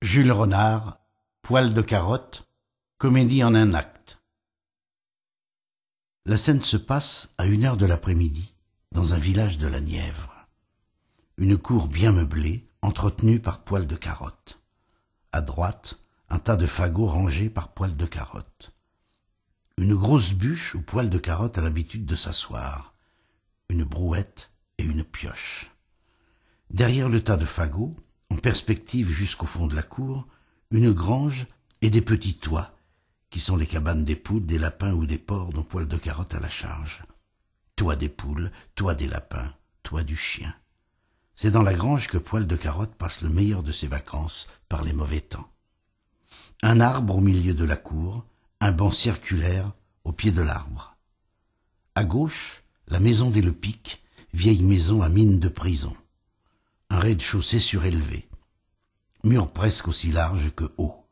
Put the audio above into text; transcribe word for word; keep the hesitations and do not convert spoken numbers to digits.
Jules Renard, Poil de carotte, comédie en un acte. La scène se passe à une heure de l'après-midi, dans un village de la Nièvre. Une cour bien meublée, entretenue par Poil de carotte. À droite, un tas de fagots rangés par Poil de carotte. Une grosse bûche où Poil de carotte a l'habitude de s'asseoir. Une brouette et une pioche. Derrière le tas de fagots, en perspective jusqu'au fond de la cour, une grange et des petits toits, qui sont les cabanes des poules, des lapins ou des porcs dont Poil de carotte a la charge. Toit des poules, toit des lapins, toit du chien. C'est dans la grange que Poil de carotte passe le meilleur de ses vacances par les mauvais temps. Un arbre au milieu de la cour, un banc circulaire au pied de l'arbre. À gauche, la maison des Lepic, vieille maison à mine de prison. Un rez-de-chaussée surélevé, mur presque aussi large que haut.